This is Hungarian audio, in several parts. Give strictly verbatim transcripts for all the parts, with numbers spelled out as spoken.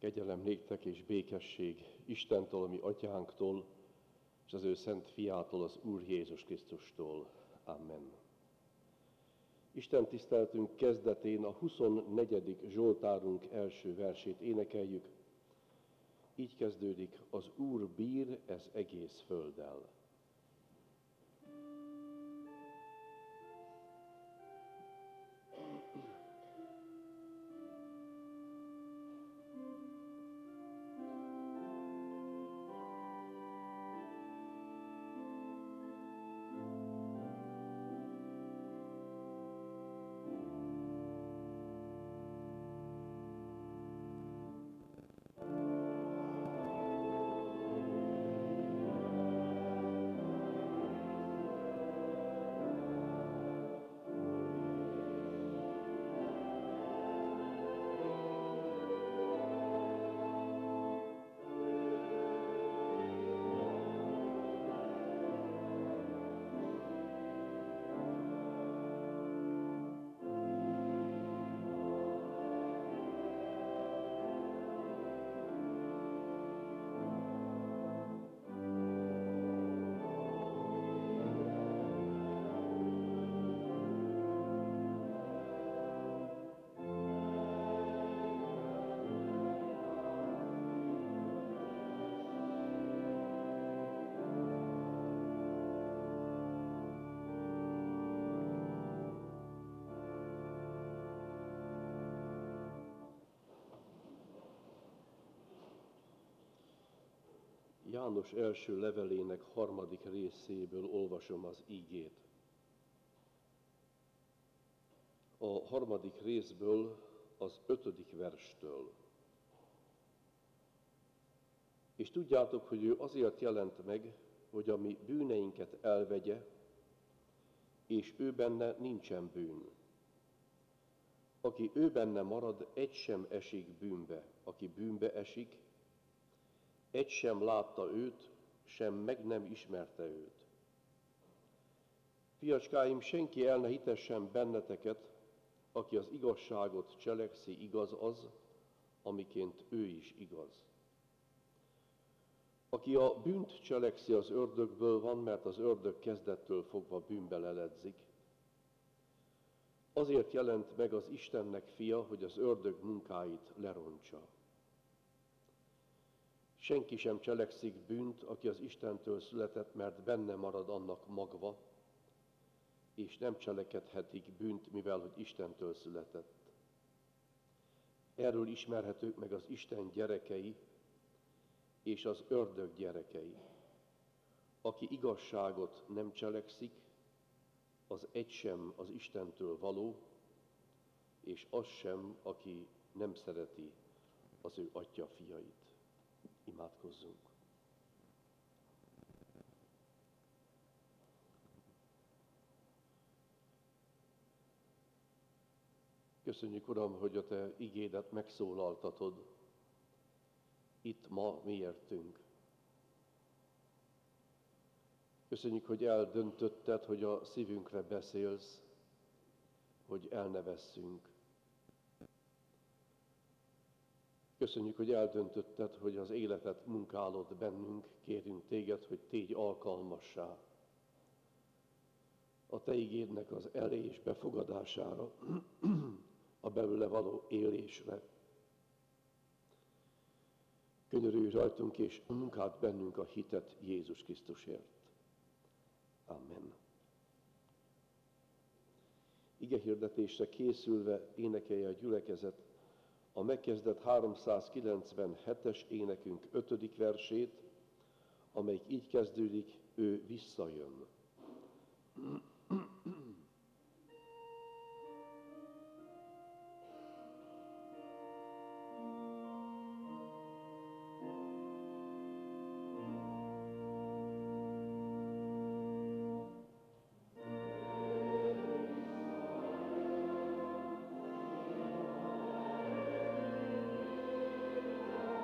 Kegyelem néktek és békesség Istentől, a mi atyánktól, és az ő szent fiától, az Úr Jézus Krisztustól. Amen. Isten tiszteletünk kezdetén a huszonnegyedik Zsoltárunk első versét énekeljük. Így kezdődik: az Úr bír ez egész földdel. János első levelének harmadik részéből olvasom az ígét. A harmadik részből az ötödik verstől. És tudjátok, hogy ő azért jelent meg, hogy a mi bűneinket elvegye, és ő benne nincsen bűn. Aki ő benne marad, egy sem esik bűnbe. Aki bűnbe esik, egy sem látta őt, sem meg nem ismerte őt. Fiacskáim, senki el ne hitessen benneteket, aki az igazságot cselekszi, igaz az, amiként ő is igaz. Aki a bűnt cselekszi, az ördögből van, mert az ördög kezdettől fogva bűnbe leledzik. Azért jelent meg az Istennek fia, hogy az ördög munkáit lerontsa. Senki sem cselekszik bűnt, aki az Istentől született, mert benne marad annak magva, és nem cselekedhetik bűnt, mivel hogy Istentől született. Erről ismerhetők meg az Isten gyerekei és az ördög gyerekei. Aki igazságot nem cselekszik, az egy sem az Istentől való, és az sem, aki nem szereti az ő atya fiait. Imádkozzunk. Köszönjük, Uram, hogy a Te igédet megszólaltatod itt ma miértünk. Köszönjük, hogy eldöntötted, hogy a szívünkre beszélsz, hogy el ne vesszünk. Köszönjük, hogy eldöntötted, hogy az életet munkálod bennünk, kérünk Téged, hogy tégy alkalmassá a Te igédnek az elé és befogadására, a belőle való élésre. Könyörülj rajtunk és munkád bennünk a hitet Jézus Krisztusért. Amen. Ige hirdetésre készülve énekelje a gyülekezet a megkezdett háromszázkilencvenhetes énekünk ötödik versét, amelyik így kezdődik: ő visszajön.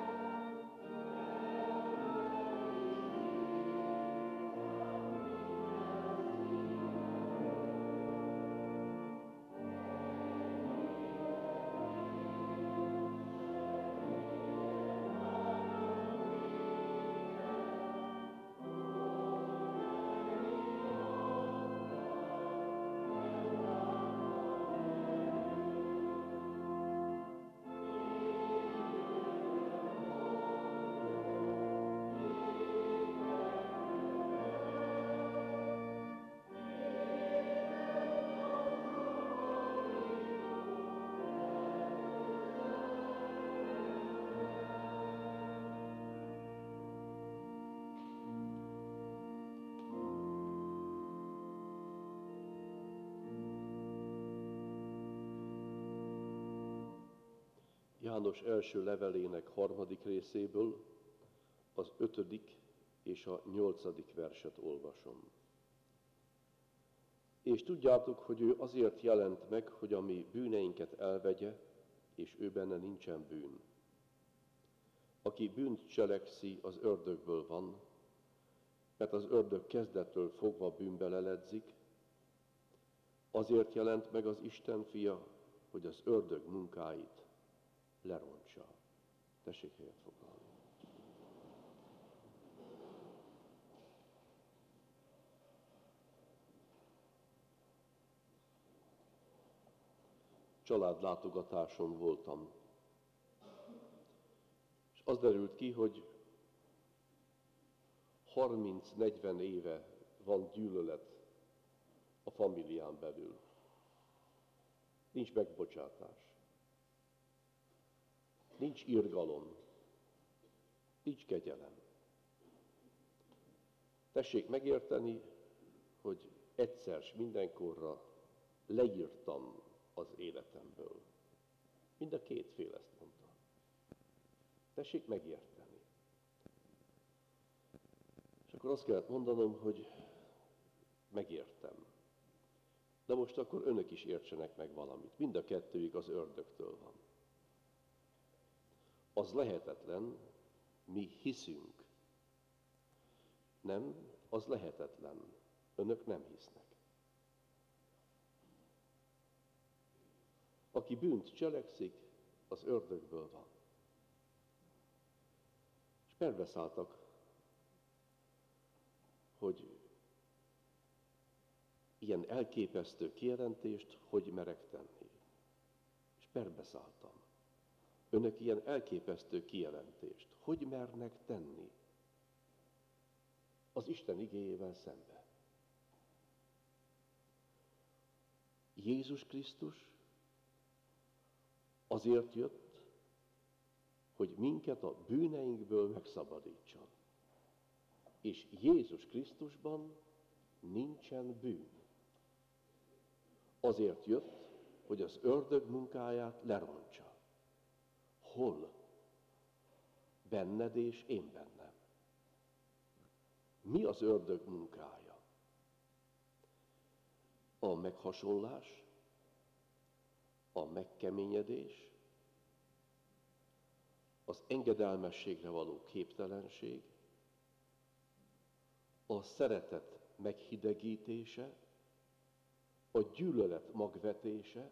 Amen. János első levelének harmadik részéből az ötödik és a nyolcadik verset olvasom. És tudjátok, hogy ő azért jelent meg, hogy a mi bűneinket elvegye, és ő benne nincsen bűn. Aki bűnt cselekszi, az ördögből van, mert az ördög kezdettől fogva bűnbe leledzik. Azért jelent meg az Isten fia, hogy az ördög munkáit lerontsa. Tessék helyet foglalni. Családlátogatáson voltam, és az derült ki, hogy harminc-negyven éve van gyűlölet a familián belül. Nincs megbocsátás, nincs irgalom, nincs kegyelem. Tessék megérteni, hogy egyszer s mindenkorra leírtam az életemből. Mind a két fél ezt mondta. Tessék megérteni. És akkor azt kellett mondanom, hogy megértem. De most akkor önök is értsenek meg valamit. Mind a kettőjük az ördögtől van. Az lehetetlen, mi hiszünk. Nem, az lehetetlen. Önök nem hisznek. Aki bűnt cselekszik, az ördögből van. És perbeszálltak, hogy ilyen elképesztő kijelentést hogy merek tenni. És perbeszálltam. Önök ilyen elképesztő kijelentést hogy mernek tenni az Isten igéjével szembe. Jézus Krisztus azért jött, hogy minket a bűneinkből megszabadítson. És Jézus Krisztusban nincsen bűn. Azért jött, hogy az ördög munkáját lerontsa. Hol? Benned és én bennem. Mi az ördög munkája? A meghasonlás, a megkeményedés, az engedelmességre való képtelenség, a szeretet meghidegítése, a gyűlölet magvetése,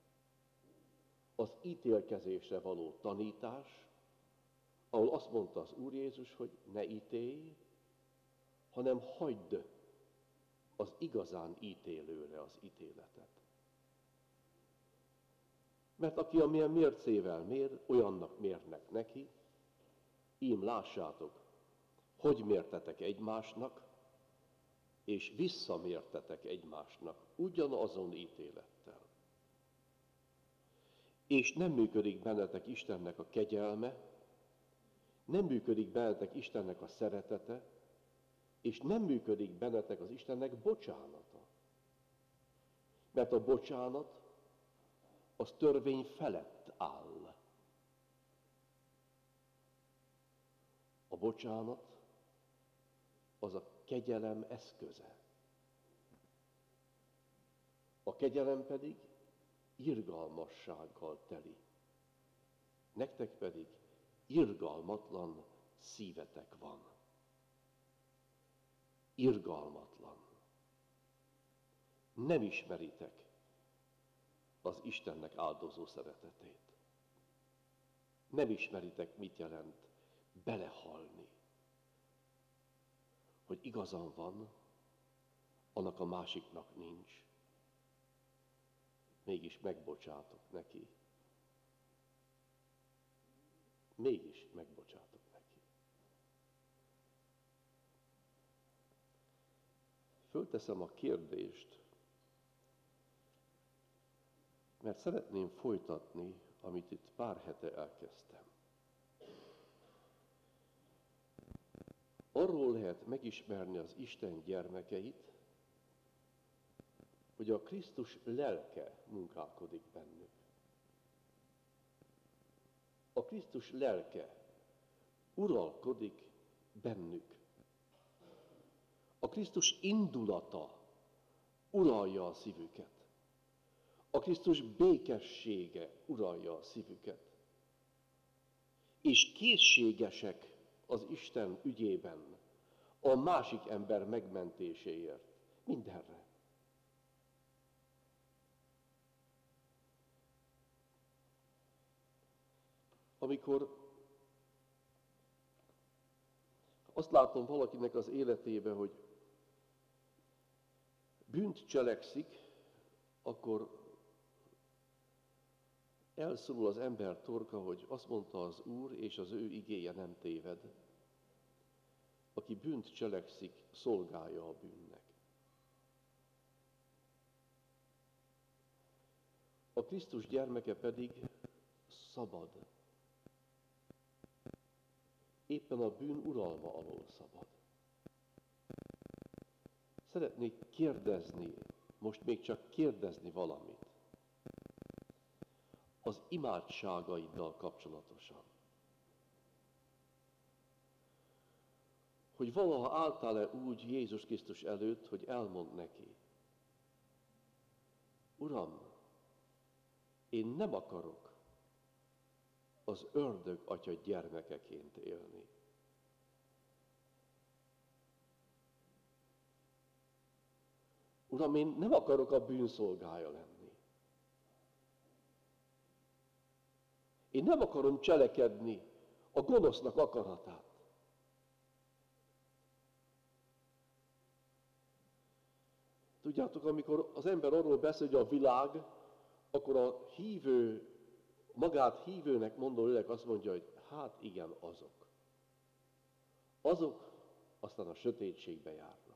az ítélkezésre való tanítás, ahol azt mondta az Úr Jézus, hogy ne ítélj, hanem hagyd az igazán ítélőre az ítéletet. Mert aki amilyen mércével mér, olyannak mérnek neki, ím lássátok, hogy mértetek egymásnak, és visszamértetek egymásnak ugyanazon ítélettel. És nem működik bennetek Istennek a kegyelme, nem működik bennetek Istennek a szeretete, és nem működik bennetek az Istennek bocsánata. Mert a bocsánat az törvény felett áll. A bocsánat az a kegyelem eszköze. A kegyelem pedig irgalmassággal teli. Nektek pedig irgalmatlan szívetek van. Irgalmatlan. Nem ismeritek az Istennek áldozó szeretetét. Nem ismeritek, mit jelent belehalni. Hogy igazam van, annak a másiknak nincs. Mégis megbocsátok neki. Mégis megbocsátok neki. Fölteszem a kérdést, mert szeretném folytatni, amit itt pár hete elkezdtem. Arról lehet megismerni az Isten gyermekeit, hogy a Krisztus lelke munkálkodik bennük. a Krisztus lelke uralkodik bennük. A Krisztus indulata uralja a szívüket. A Krisztus békessége uralja a szívüket. És készségesek az Isten ügyében, a másik ember megmentéséért. Mindenre. Amikor azt látom valakinek az életébe, hogy bűnt cselekszik, akkor elszorul az ember torka, hogy azt mondta az Úr, és az ő igéje nem téved. Aki bűnt cselekszik, szolgálja a bűnnek. A Krisztus gyermeke pedig szabad. Éppen a bűn uralma alól szabad. Szeretnék kérdezni, most még csak kérdezni valamit. Az imádságaiddal kapcsolatosan. Hogy valaha álltál-e úgy Jézus Krisztus előtt, hogy elmond neki, Uram, én nem akarok az ördög atya gyermekeként élni. Uram, én nem akarok a bűnszolgája lenni. Én nem akarom cselekedni a gonosznak akaratát. Tudjátok, amikor az ember arról beszél, hogy a világ, akkor a hívő, magát hívőnek mondó lélek azt mondja, hogy hát igen, azok. Azok aztán a sötétségbe járnak.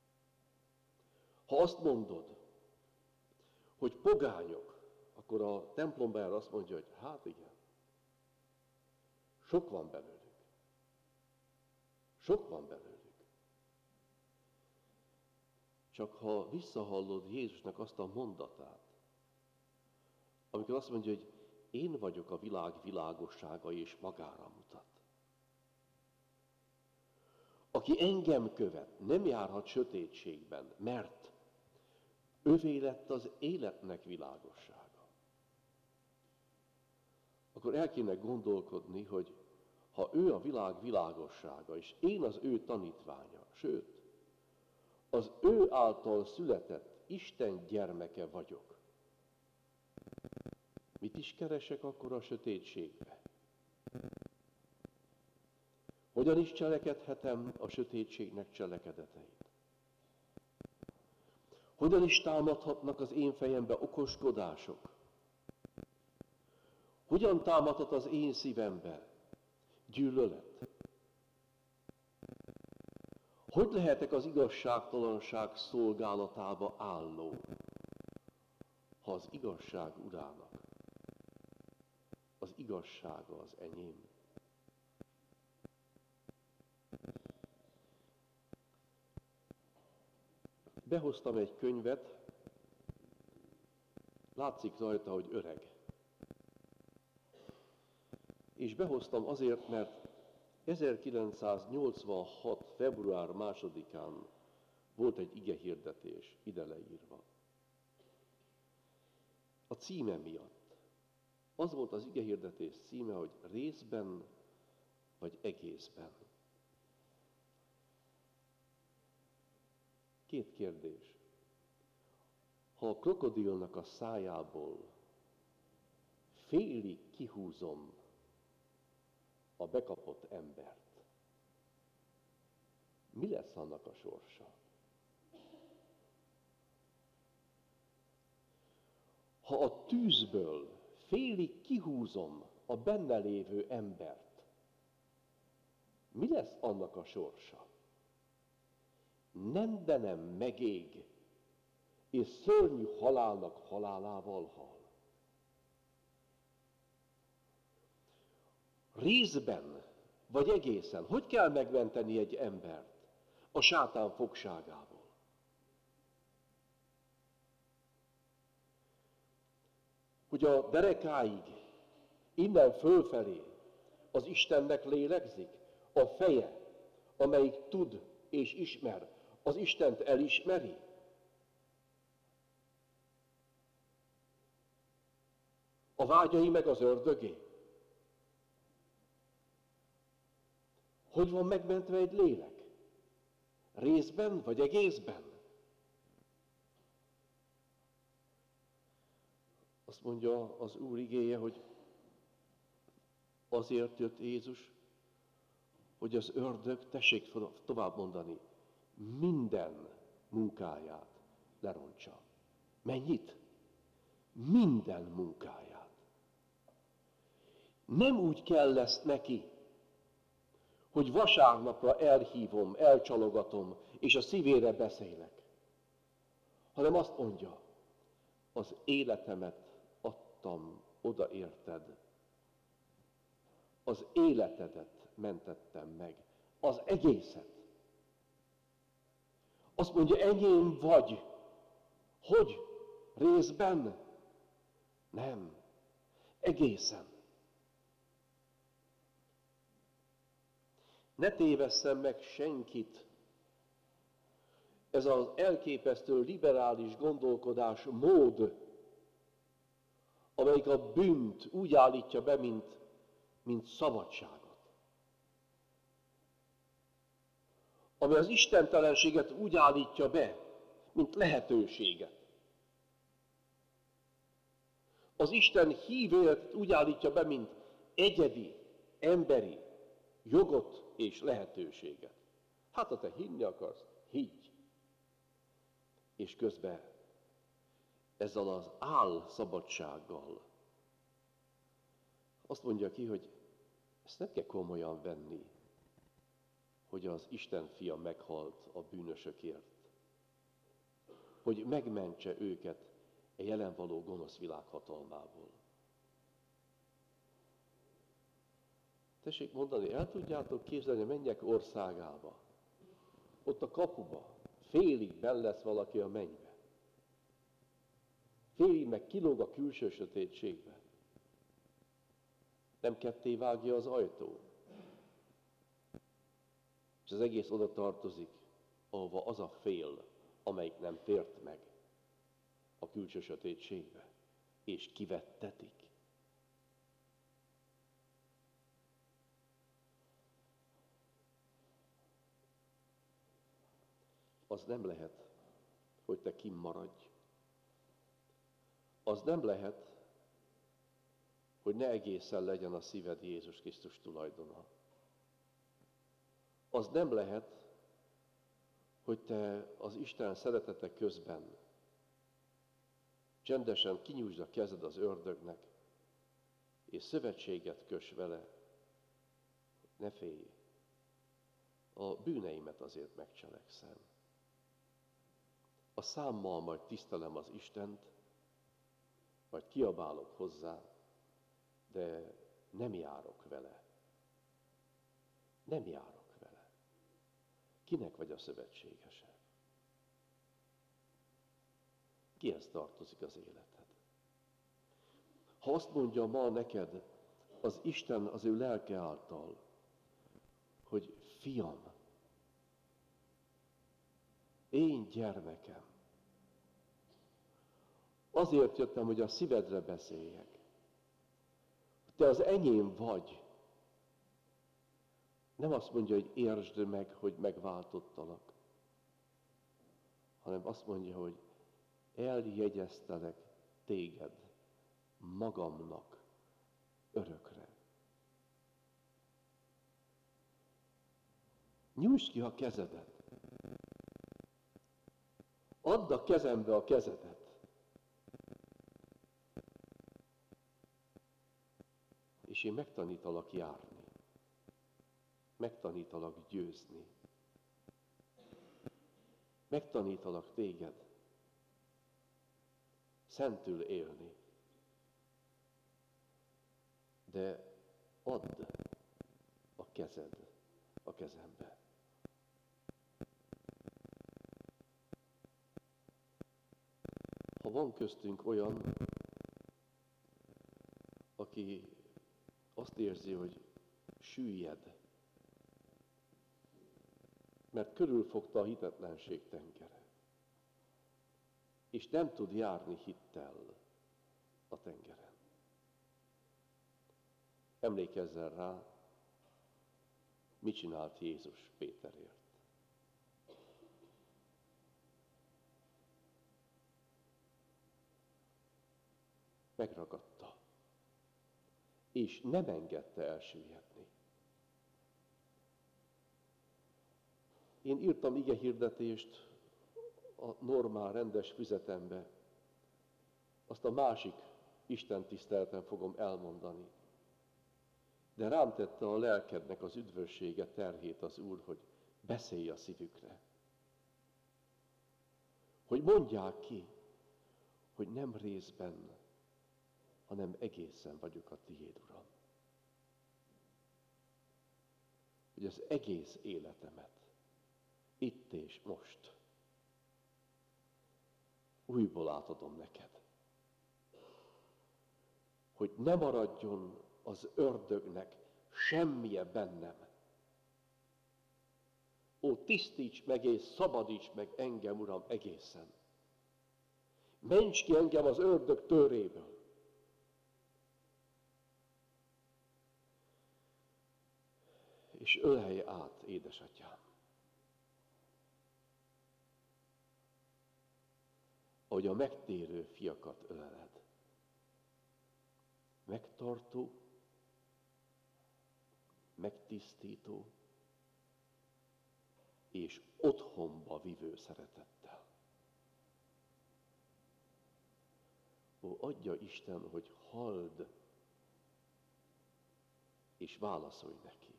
Ha azt mondod, hogy pogányok, akkor a templomban azt mondja, hogy hát igen, sok van belőlük. Sok van belőlük. Csak ha visszahallod Jézusnak azt a mondatát, amikor azt mondja, hogy én vagyok a világ világossága, és magára mutat. Aki engem követ, nem járhat sötétségben, mert övé lett az életnek világossága. Akkor el kéne gondolkodni, hogy ha ő a világ világossága, és én az ő tanítványa, sőt, az ő által született Isten gyermeke vagyok, mit is keresek akkor a sötétségbe? Hogyan is cselekedhetem a sötétségnek cselekedeteit? Hogyan is támadhatnak az én fejembe okoskodások? Hogyan támadhat az én szívembe gyűlölet? Hogy lehetek az igazságtalanság szolgálatába álló, ha az igazság urának az igazsága az enyém? Behoztam egy könyvet, látszik rajta, hogy öreg. És behoztam azért, mert ezerkilencszáznyolcvanhat. február másodikán volt egy igehirdetés ide leírva. A címe miatt. Az volt az igehirdetés címe, hogy részben vagy egészben. Két kérdés. Ha a krokodilnak a szájából félig kihúzom a bekapott embert, mi lesz annak a sorsa? Ha a tűzből félig kihúzom a benne lévő embert, mi lesz annak a sorsa? Nem, de nem megég, és szörnyű halálnak halálával hal. Részben, vagy egészen, hogy kell megmenteni egy embert a sátán fogságából? Hogy a derekáig Innen fölfelé az Istennek lélegzik a feje, amelyik tud és ismer, az Istent elismeri. A vágyai meg az ördögé. Hogy van megmentve egy lélek? Részben vagy egészben? Azt mondja az Úr igéje, hogy azért jött Jézus, hogy az ördög, tessék tovább mondani, minden munkáját lerontsa. Mennyit? Minden munkáját. Nem úgy kell lesz neki, hogy vasárnapra elhívom, elcsalogatom, és a szívére beszélek, hanem azt mondja, az életemet adtam oda érted, az életedet mentettem meg, az egészet. Azt mondja, enyém vagy. Hogy? Részben? Nem. Egészen. Ne tévesszem meg senkit. Ez az elképesztő liberális gondolkodás mód, amelyik a bűnt úgy állítja be, mint, mint szabadságot. Ami az istentelenséget úgy állítja be, mint lehetőséget. Az Isten hívéletet úgy állítja be, mint egyedi, emberi jogot és lehetőséget. Hát, ha te hinni akarsz, higgy. És közben ezzel az álszabadsággal azt mondja ki, hogy ezt nem kell komolyan venni, hogy az Isten fia meghalt a bűnösökért, hogy megmentse őket a jelen való gonosz világ hatalmából. Tessék mondani, el tudjátok képzelni, menjek országába, ott a kapuba, félig benn lesz valaki a mennybe. Félig meg kilóg a külső sötétségbe. Nem ketté vágja az ajtó. És az egész oda tartozik, ahova az a fél, amelyik nem tért meg a külső sötétségbe, és kivettetik. Az nem lehet, hogy te kinn maradj. Az nem lehet, hogy ne egészen legyen a szíved Jézus Krisztus tulajdona. Az nem lehet, hogy te az Isten szeretete közben csendesen kinyújtsd a kezed az ördögnek, és szövetséget köss vele. Ne félj, a bűneimet azért megcselekszem. A számmal majd tisztelem az Istent, majd kiabálok hozzá, de nem járok vele. Nem járok vele. Kinek vagy a szövetségese? Kihez tartozik az életed? Ha azt mondja ma neked az Isten az ő lelke által, hogy fiam, én gyermekem, azért jöttem, hogy a szívedre beszéljek. Te az enyém vagy. Nem azt mondja, hogy értsd meg, hogy megváltottalak, hanem azt mondja, hogy eljegyeztelek téged magamnak örökre. Nyújtsd ki a kezedet. Add a kezembe a kezedet. És én megtanítalak járni. Megtanítalak győzni. Megtanítalak téged szentül élni. De add a kezed a kezembe. Ha van köztünk olyan, aki azt érzi, hogy süllyed, mert körülfogta a hitetlenség tengere, és nem tud járni hittel a tengeren. Emlékezzen rá, mit csinált Jézus Péterért. Megragadta, és nem engedte elsüllyedni. Én írtam igehirdetést a normál, rendes füzetembe, azt a másik Isten tiszteleten fogom elmondani. De rám tette a lelkednek az üdvössége terhét az Úr, hogy beszélj a szívükre. Hogy mondják ki, hogy nem részben, hanem egészen vagyok a tiéd, Uram. Hogy az egész életemet, itt és most, újból átadom neked. Hogy ne maradjon az ördögnek semmije bennem. Ó, tisztíts meg és szabadíts meg engem, Uram, egészen. Ments ki engem az ördög töréből. És ölelj át, édesatyám. Ahogy a megtérő fiakat öleled. Megtartó, megtisztító és otthonba vivő szeretettel. Ó, adja Isten, hogy halld és válaszolj neki.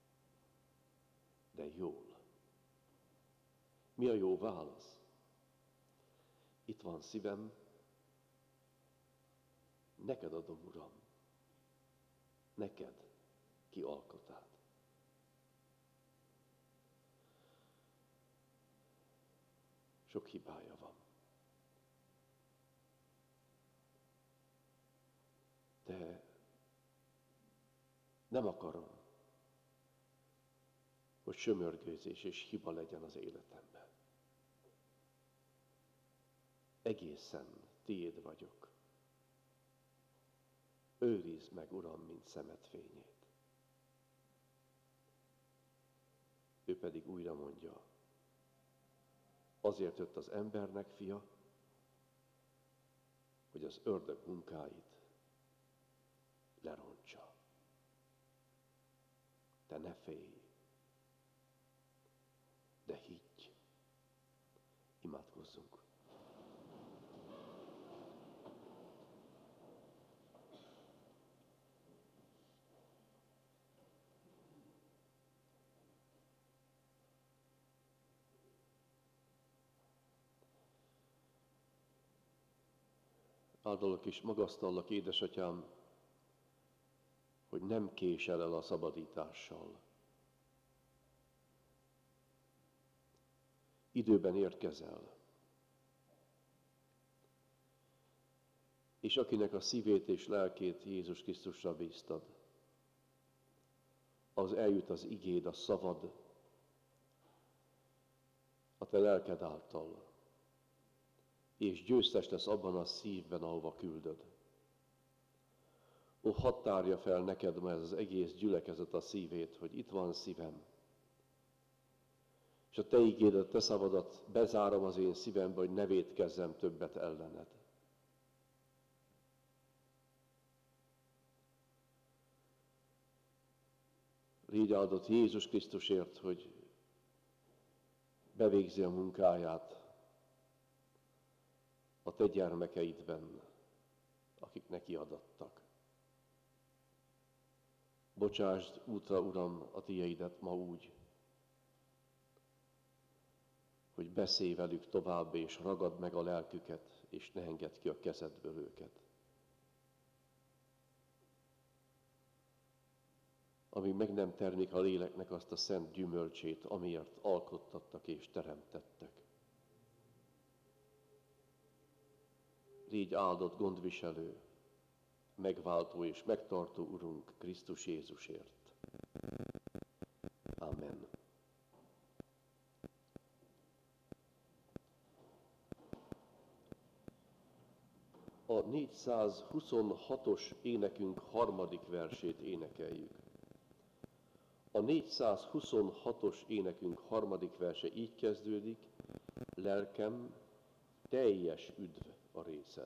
De jól. Mi a jó válasz? Itt van szívem, neked adom, Uram, neked ki alkotád. Sok hibája van. De nem akarom, hogy sömörgőzés és hiba legyen az életemben. Egészen tiéd vagyok. Őrizd meg, Uram, mint szemed fényét. Ő pedig újra mondja, azért jött az embernek fia, hogy az ördög munkáit lerontsa. Te ne félj, de higgy. Imádkozzunk. Áldalak és magasztallak, édesatyám, hogy nem késel el a szabadítással. Időben érkezel. És akinek a szívét és lelkét Jézus Krisztusra bíztad, az eljut az igéd, a szavad, a te lelked által, és győztes lesz abban a szívben, ahova küldöd. Ó, hadd tárja fel neked ma ez az egész gyülekezet a szívét, hogy itt van szívem, és a te igédet, te szavadat bezárom az én szívembe, hogy ne vétkezzem többet ellened. Légy áldott Jézus Krisztusért, hogy bevégzi a munkáját a te gyermekeidben, akik neki adattak. Bocsásd útra, Uram, a tiédet ma úgy, hogy beszélj velük tovább, és ragad meg a lelküket, és ne engedd ki a kezedből őket. Amíg meg nem termék a léleknek azt a szent gyümölcsét, amiért alkottattak és teremtettek. Légy áldott gondviselő, megváltó és megtartó Urunk Krisztus Jézusért. Amen. A négyszázhuszonhatos énekünk harmadik versét énekeljük. A négyszázhuszonhatos énekünk harmadik verse így kezdődik: lelkem, teljes üdv a részed.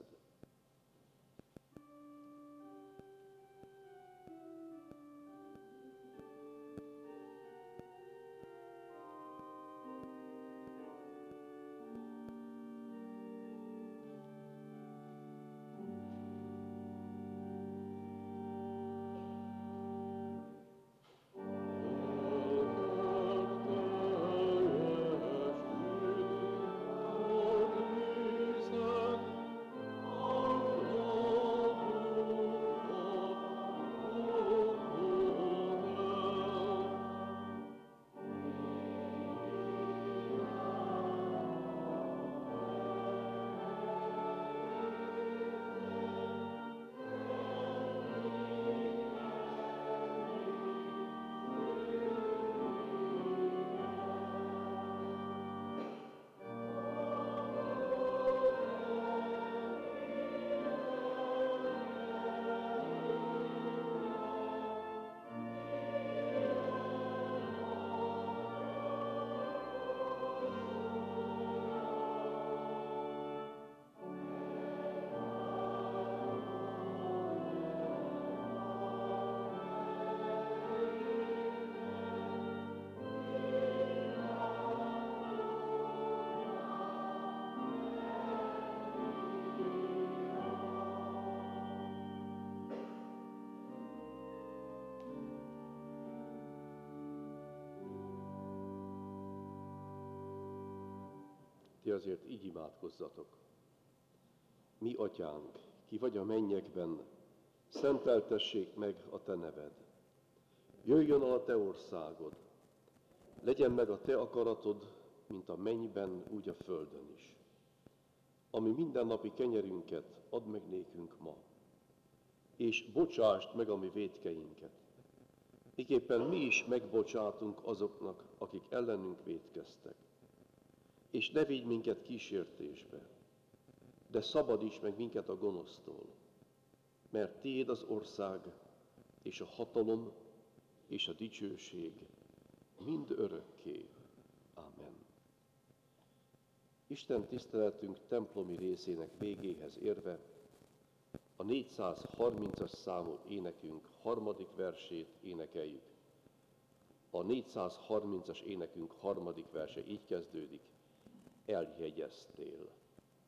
Ti azért így imádkozzatok. Mi atyánk, ki vagy a mennyekben, szenteltessék meg a te neved. Jöjjön el a te országod, legyen meg a te akaratod, mint a mennyben, úgy a földön is. Ami mindennapi kenyerünket add meg nékünk ma, és bocsásd meg a mi vétkeinket. Miképpen mi is megbocsátunk azoknak, akik ellenünk vétkeztek. És ne vigy minket kísértésbe, de szabadíts meg minket a gonosztól, mert tiéd az ország, és a hatalom, és a dicsőség mind örökké. Amen. Isten tiszteletünk templomi részének végéhez érve a négyszázharmincas számú énekünk harmadik versét énekeljük. A négyszázharmincas énekünk harmadik verse így kezdődik: eljegyeztél.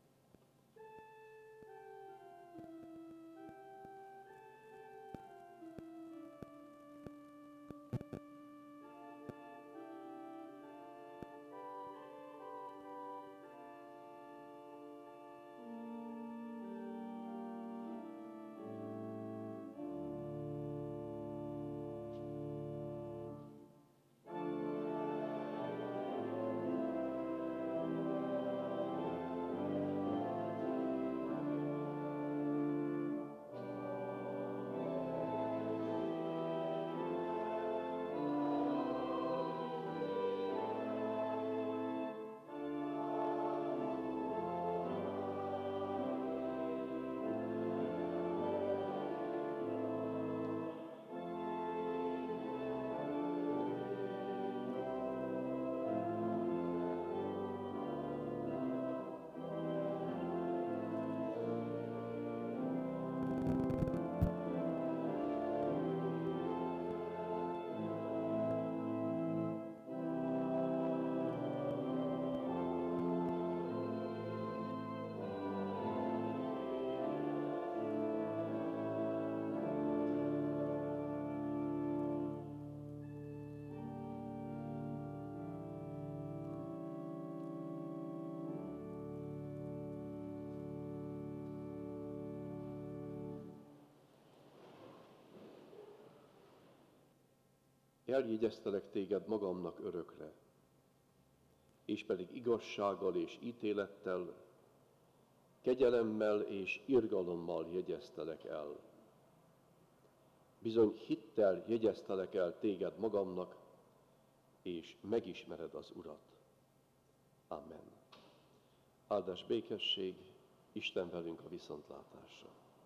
Eljegyeztelek téged magamnak örökre, és pedig igazsággal és ítélettel, kegyelemmel és irgalommal jegyeztelek el. Bizony hittel jegyeztelek el téged magamnak, és megismered az Urat. Amen. Áldás békesség, Isten velünk a viszontlátásra.